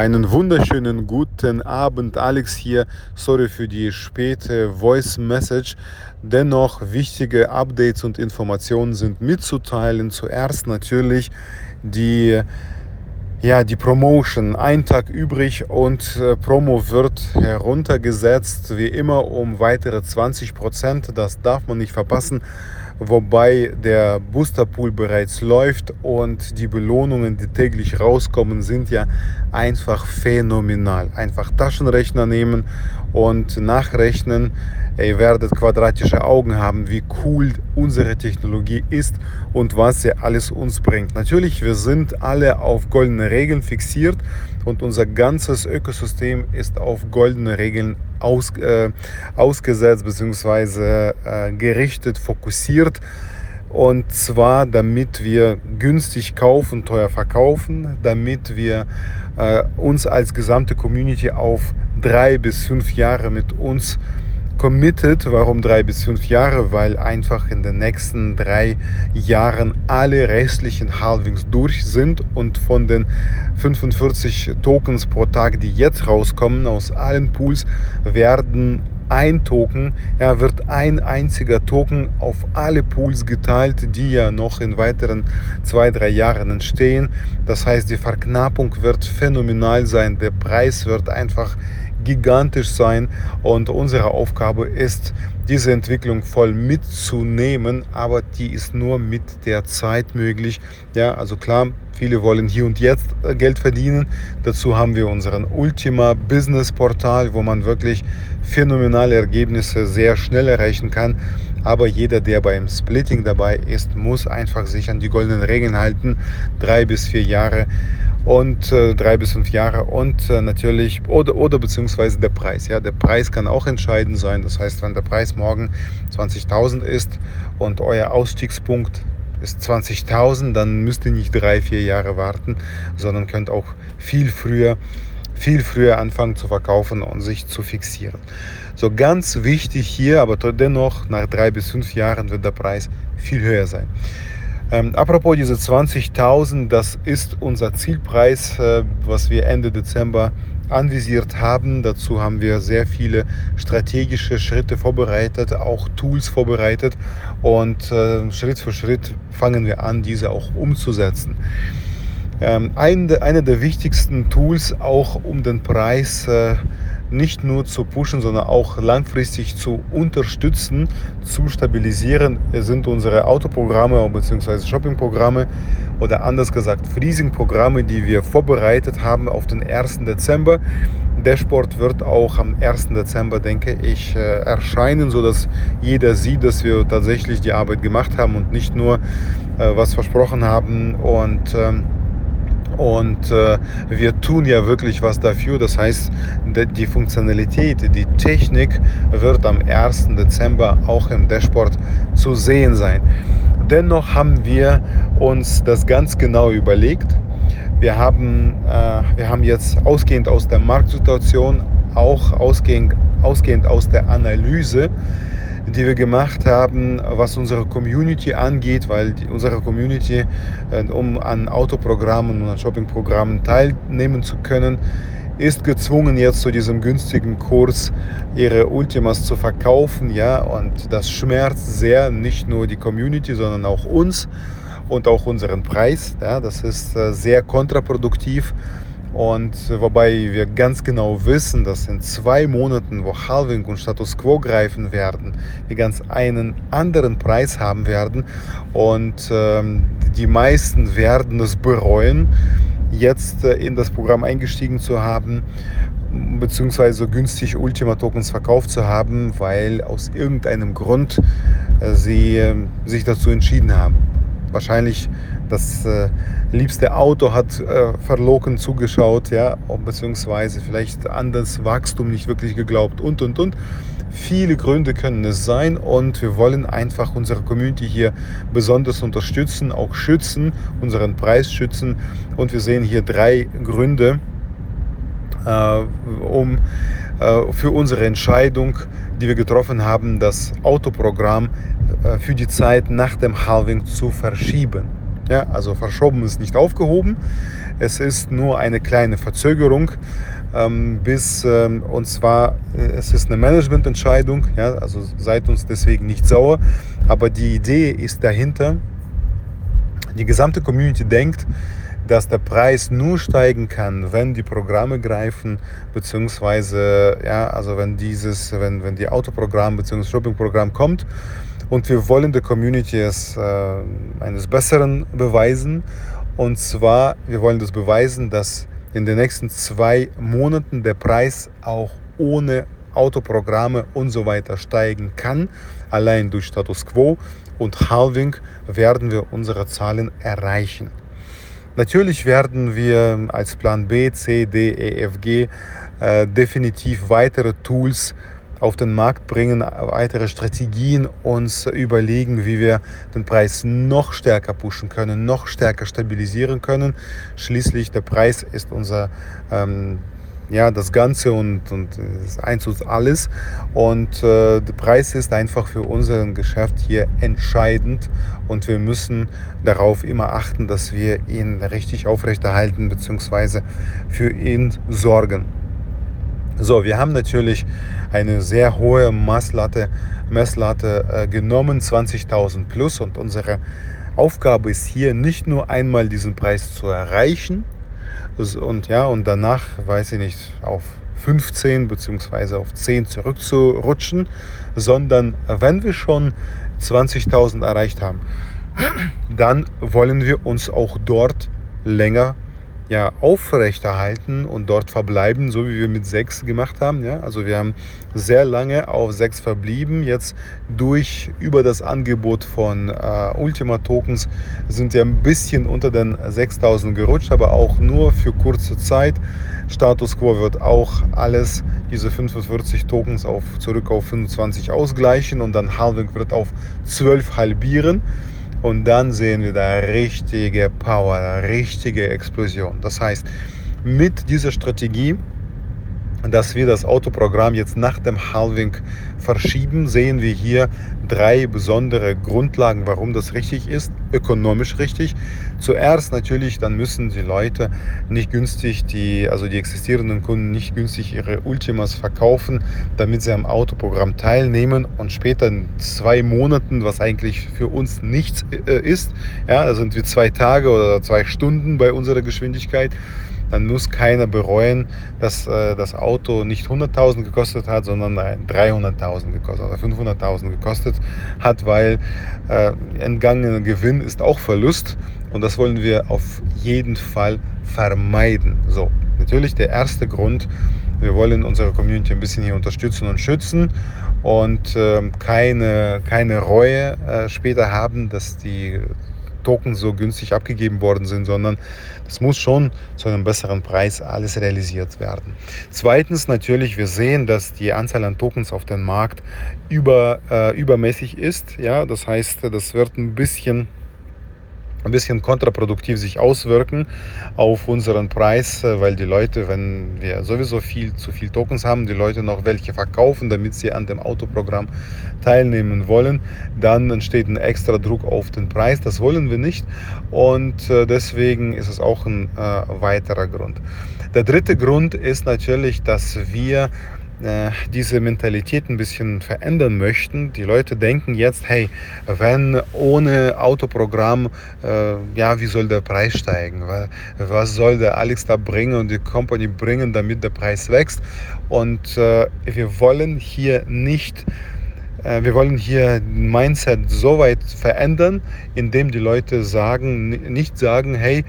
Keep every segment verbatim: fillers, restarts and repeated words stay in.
Einen wunderschönen guten Abend, Alex hier. Sorry für die späte Voice Message. Dennoch wichtige Updates und Informationen sind mitzuteilen. Zuerst natürlich die, ja, die Promotion. Ein Tag übrig und äh, Promo wird heruntergesetzt, wie immer um weitere zwanzig Prozent. Das darf man nicht verpassen. Wobei der Boosterpool bereits läuft und die Belohnungen, die täglich rauskommen, sind ja einfach phänomenal. Einfach Taschenrechner nehmen und nachrechnen. Ihr werdet quadratische Augen haben, wie cool unsere Technologie ist und was sie alles uns bringt. Natürlich, wir sind alle auf goldene Regeln fixiert und unser ganzes Ökosystem ist auf goldene Regeln aus, äh, ausgesetzt bzw. Äh, gerichtet, fokussiert. Und zwar, damit wir günstig kaufen, teuer verkaufen, damit wir äh, uns als gesamte Community auf drei bis fünf Jahre mit uns committed. Warum drei bis fünf Jahre? Weil einfach in den nächsten drei Jahren alle restlichen Halvings durch sind und von den fünfundvierzig Tokens pro Tag, die jetzt rauskommen aus allen Pools, werden ein Token, ja, wird ein einziger Token auf alle Pools geteilt, die ja noch in weiteren zwei, drei Jahren entstehen. Das heißt, die Verknappung wird phänomenal sein, der Preis wird einfach gigantisch sein und unsere Aufgabe ist, diese Entwicklung voll mitzunehmen, aber die ist nur mit der Zeit möglich. Ja, also klar, viele wollen hier und jetzt Geld verdienen. Dazu haben wir unseren Ultima Business Portal, wo man wirklich phänomenale Ergebnisse sehr schnell erreichen kann. Aber jeder, der beim Splitting dabei ist, muss einfach sich an die goldenen Regeln halten. Drei bis vier Jahre und äh, drei bis fünf Jahre und äh, natürlich oder oder beziehungsweise der Preis. Ja, der Preis kann auch entscheidend sein. Das heißt, wenn der Preis morgen zwanzigtausend ist und euer Ausstiegspunkt ist zwanzigtausend, dann müsst ihr nicht drei, vier Jahre warten, sondern könnt auch viel früher, viel früher anfangen zu verkaufen und sich zu fixieren. So ganz wichtig hier, aber dennoch nach drei bis fünf Jahren wird der Preis viel höher sein. Ähm, apropos diese zwanzigtausend, das ist unser Zielpreis, äh, was wir Ende Dezember anvisiert haben. Dazu haben wir sehr viele strategische Schritte vorbereitet, auch Tools vorbereitet und äh, Schritt für Schritt fangen wir an, diese auch umzusetzen. Ähm, ein, eine der wichtigsten Tools auch um den Preis äh, nicht nur zu pushen, sondern auch langfristig zu unterstützen, zu stabilisieren, sind unsere Autoprogramme bzw. Shoppingprogramme oder anders gesagt Freezing-Programme, die wir vorbereitet haben auf den ersten Dezember. Dashboard wird auch am ersten Dezember, denke ich, erscheinen, sodass jeder sieht, dass wir tatsächlich die Arbeit gemacht haben und nicht nur äh, was versprochen haben. Und ähm, Und äh, wir tun ja wirklich was dafür. Das heißt, die Funktionalität, die Technik wird am ersten Dezember auch im Dashboard zu sehen sein. Dennoch haben wir uns das ganz genau überlegt. Wir haben, äh, wir haben jetzt ausgehend aus der Marktsituation, auch ausgehend, ausgehend aus der Analyse, die wir gemacht haben, was unsere Community angeht, weil die, unsere Community, äh, um an Autoprogrammen und an Shoppingprogrammen teilnehmen zu können, ist gezwungen, jetzt zu diesem günstigen Kurs ihre Ultimas zu verkaufen. Ja, und das schmerzt sehr, nicht nur die Community, sondern auch uns und auch unseren Preis. Ja, das ist äh, sehr kontraproduktiv. Und wobei wir ganz genau wissen, dass in zwei Monaten, wo Halving und Status Quo greifen werden, wir ganz einen anderen Preis haben werden und ähm, die meisten werden es bereuen, jetzt äh, in das Programm eingestiegen zu haben, beziehungsweise günstig Ultima Tokens verkauft zu haben, weil aus irgendeinem Grund äh, sie äh, sich dazu entschieden haben. Wahrscheinlich das äh, liebste Auto hat äh, verlockend zugeschaut, ja, beziehungsweise vielleicht an das Wachstum nicht wirklich geglaubt und, und, und. Viele Gründe können es sein und wir wollen einfach unsere Community hier besonders unterstützen, auch schützen, unseren Preis schützen. Und wir sehen hier drei Gründe, äh, um, äh, für unsere Entscheidung, die wir getroffen haben, das Autoprogramm äh, für die Zeit nach dem Halving zu verschieben. Ja, also verschoben ist nicht aufgehoben. Es ist nur eine kleine Verzögerung, ähm, bis, ähm, und zwar, äh, es ist eine Managemententscheidung, ja, also seid uns deswegen nicht sauer, aber die Idee ist dahinter, die gesamte Community denkt, dass der Preis nur steigen kann, wenn die Programme greifen, beziehungsweise, ja, also wenn dieses, wenn, wenn die Autoprogramm bzw. Shoppingprogramm kommt, und wir wollen der Community es äh, eines Besseren beweisen. Und zwar, wir wollen das beweisen, dass in den nächsten zwei Monaten der Preis auch ohne Autoprogramme und so weiter steigen kann. Allein durch Status Quo und Halving werden wir unsere Zahlen erreichen. Natürlich werden wir als Plan B, C, D, E, F, G äh, definitiv weitere Tools auf den Markt bringen, weitere Strategien uns überlegen, wie wir den Preis noch stärker pushen können, noch stärker stabilisieren können. Schließlich der Preis ist unser, ähm, ja, das Ganze und, und das Eins und alles. Und äh, der Preis ist einfach für unser Geschäft hier entscheidend und wir müssen darauf immer achten, dass wir ihn richtig aufrechterhalten bzw. für ihn sorgen. So, wir haben natürlich eine sehr hohe Messlatte, Messlatte äh, genommen, zwanzigtausend plus, und unsere Aufgabe ist hier nicht nur einmal diesen Preis zu erreichen und, ja, und danach, weiß ich nicht, auf fünfzehn bzw. auf zehn zurückzurutschen, sondern wenn wir schon zwanzigtausend erreicht haben, dann wollen wir uns auch dort länger ja, aufrechterhalten und dort verbleiben, so wie wir mit sechs gemacht haben. Ja? Also wir haben sehr lange auf sechs verblieben. Jetzt durch über das Angebot von äh, Ultima Tokens sind wir ein bisschen unter den sechstausend gerutscht, aber auch nur für kurze Zeit. Status Quo wird auch alles, diese fünfundvierzig Tokens auf, zurück auf fünfundzwanzig ausgleichen und dann Halving wird auf zwölf halbieren. Und dann sehen wir da richtige Power, richtige Explosion. Das heißt, mit dieser Strategie, dass wir das Autoprogramm jetzt nach dem Halving verschieben, sehen wir hier drei besondere Grundlagen, warum das richtig ist, ökonomisch richtig. Zuerst natürlich, dann müssen die Leute nicht günstig, die, also die existierenden Kunden nicht günstig ihre Ultimas verkaufen, damit sie am Autoprogramm teilnehmen und später in zwei Monaten, was eigentlich für uns nichts äh, ist, ja, da sind wir zwei Tage oder zwei Stunden bei unserer Geschwindigkeit, dann muss keiner bereuen, dass äh, das Auto nicht hunderttausend gekostet hat, sondern dreihunderttausend gekostet oder fünfhunderttausend gekostet hat, weil äh, entgangener Gewinn ist auch Verlust und das wollen wir auf jeden Fall vermeiden. So, natürlich der erste Grund, wir wollen unsere Community ein bisschen hier unterstützen und schützen und äh, keine, keine Reue äh, später haben, dass die Tokens so günstig abgegeben worden sind, sondern das muss schon zu einem besseren Preis alles realisiert werden. Zweitens natürlich, wir sehen, dass die Anzahl an Tokens auf dem Markt über, äh, übermäßig ist. Ja, das heißt, das wird ein bisschen ein bisschen kontraproduktiv sich auswirken auf unseren Preis, weil die Leute, wenn wir sowieso viel zu viel Tokens haben, die Leute noch welche verkaufen, damit sie an dem Autoprogramm teilnehmen wollen, dann entsteht ein extra Druck auf den Preis. Das wollen wir nicht und deswegen ist es auch ein äh, weiterer Grund. Der dritte Grund ist natürlich, dass wir diese Mentalität ein bisschen verändern möchten. Die Leute denken jetzt, hey, wenn ohne Autoprogramm, äh, ja, wie soll der Preis steigen? Was soll der Alex da bringen und die Company bringen, damit der Preis wächst? Und äh, wir wollen hier nicht Wir wollen hier ein Mindset so weit verändern, indem die Leute sagen, nicht sagen, hey,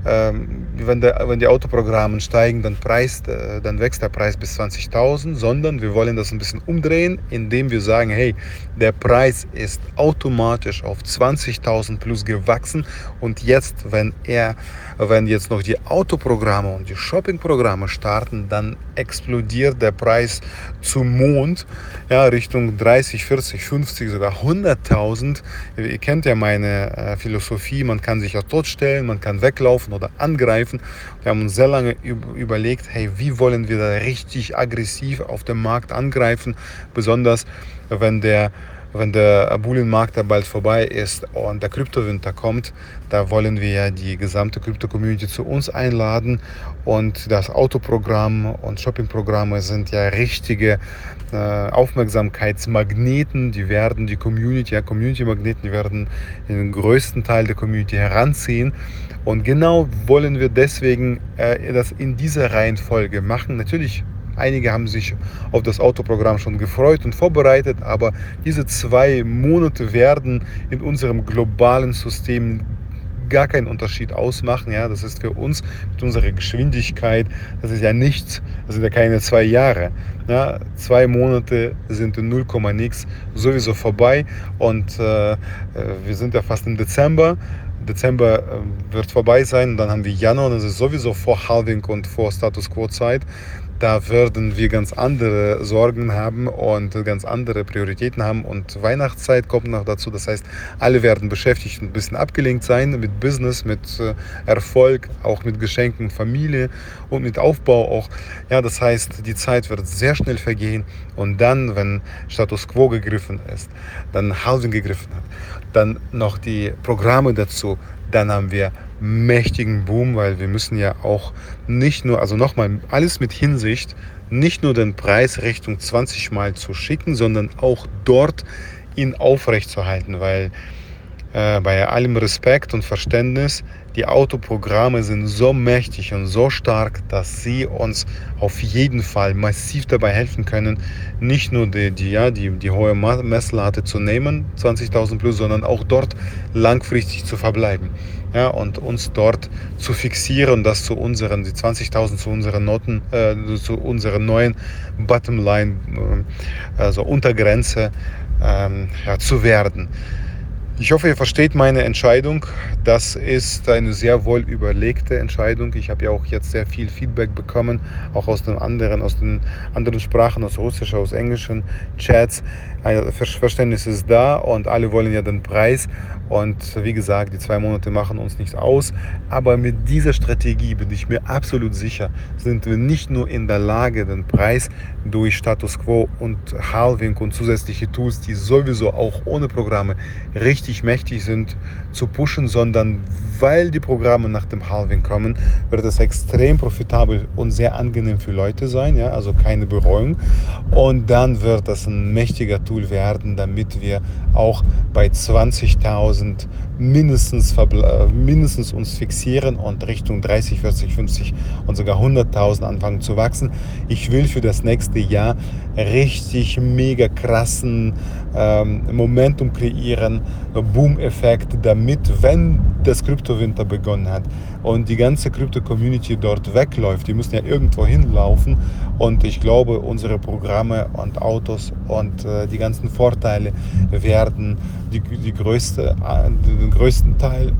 wenn, der, wenn die Autoprogramme steigen, dann, Preis, dann wächst der Preis bis zwanzigtausend, sondern wir wollen das ein bisschen umdrehen, indem wir sagen, hey, der Preis ist automatisch auf zwanzigtausend plus gewachsen und jetzt, wenn er, wenn jetzt noch die Autoprogramme und die Shoppingprogramme starten, dann explodiert der Preis zum Mond, ja, Richtung dreißig, vierzig, fünfzig, sogar hunderttausend. Ihr kennt ja meine äh, Philosophie, man kann sich ja totstellen, man kann weglaufen oder angreifen. Wir haben uns sehr lange überlegt, hey, wie wollen wir da richtig aggressiv auf dem Markt angreifen, besonders wenn der wenn der Bullenmarkt da bald vorbei ist und der Kryptowinter kommt, da wollen wir ja die gesamte Krypto-Community zu uns einladen. Und das Autoprogramm und Shoppingprogramme sind ja richtige äh, Aufmerksamkeitsmagneten. Die werden die Community, ja, Community-Magneten, die werden den größten Teil der Community heranziehen. Und genau wollen wir deswegen äh, das in dieser Reihenfolge machen. Natürlich, einige haben sich auf das Autoprogramm schon gefreut und vorbereitet, aber diese zwei Monate werden in unserem globalen System gar keinen Unterschied ausmachen. Ja, das ist für uns mit unserer Geschwindigkeit, das ist ja nichts, das sind ja keine zwei Jahre. Ja, zwei Monate sind in null Komma nix sowieso vorbei und äh, wir sind ja fast im Dezember. Dezember äh, wird vorbei sein, dann haben wir Januar, das ist sowieso vor Halving und vor Status Quo Zeit. Da werden wir ganz andere Sorgen haben und ganz andere Prioritäten haben und Weihnachtszeit kommt noch dazu. Das heißt, alle werden beschäftigt und ein bisschen abgelenkt sein mit Business, mit Erfolg, auch mit Geschenken, Familie und mit Aufbau auch. Ja, das heißt, die Zeit wird sehr schnell vergehen und dann, wenn Status Quo gegriffen ist, dann Halving gegriffen hat, dann noch die Programme dazu, dann haben wir mächtigen Boom, weil wir müssen ja auch nicht nur, also nochmal, alles mit Hinsicht, nicht nur den Preis Richtung zwanzig Mal zu schicken, sondern auch dort ihn aufrechtzuerhalten, weil äh, bei allem Respekt und Verständnis, die Autoprogramme sind so mächtig und so stark, dass sie uns auf jeden Fall massiv dabei helfen können, nicht nur die, die, ja, die, die hohe Messlatte zu nehmen, zwanzigtausend plus, sondern auch dort langfristig zu verbleiben. Ja, und uns dort zu fixieren, das zu unseren, die zwanzigtausend zu unseren Noten, äh, zu unserer neuen Bottomline, äh, also Untergrenze ähm, ja, zu werden. Ich hoffe, ihr versteht meine Entscheidung. Das ist eine sehr wohl überlegte Entscheidung. Ich habe ja auch jetzt sehr viel Feedback bekommen, auch aus den anderen, aus den anderen Sprachen, aus Russisch, aus englischen Chats. Ein Verständnis ist da und alle wollen ja den Preis. Und wie gesagt, die zwei Monate machen uns nichts aus. Aber mit dieser Strategie bin ich mir absolut sicher, sind wir nicht nur in der Lage, den Preis durch Status Quo und Halving und zusätzliche Tools, die sowieso auch ohne Programme richtig mächtig sind, zu pushen, sondern weil die Programme nach dem Halving kommen, wird es extrem profitabel und sehr angenehm für Leute sein, ja, also keine Bereuung. Und dann wird das ein mächtiger Tool werden, damit wir auch bei zwanzigtausend mindestens, mindestens uns fixieren und Richtung dreißig, vierzig, fünfzig und sogar hunderttausend anfangen zu wachsen. Ich will für das nächste Jahr richtig mega krassen ähm, Momentum kreieren, Boom-Effekt, damit, wenn das Kryptowinter begonnen hat und die ganze Krypto-Community dort wegläuft, die müssen ja irgendwo hinlaufen und ich glaube, unsere Programme und Autos und äh, die ganzen Vorteile werden die, die größte, den größten Teil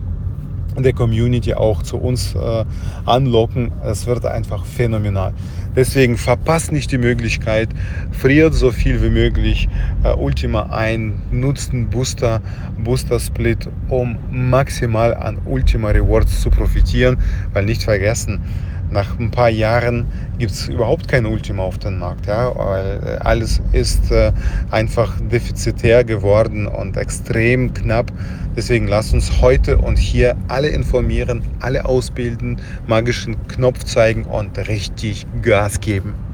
der Community auch zu uns äh, anlocken. Es wird einfach phänomenal. Deswegen verpasst nicht die Möglichkeit, friert so viel wie möglich äh, Ultima ein, nutzt einen Booster, Booster Split, um maximal an Ultima Rewards zu profitieren, weil nicht vergessen, nach ein paar Jahren gibt es überhaupt kein Ultima auf dem Markt, ja, weil alles ist äh, einfach defizitär geworden und extrem knapp. Deswegen lasst uns heute und hier alle informieren, alle ausbilden, magischen Knopf zeigen und richtig Gas geben.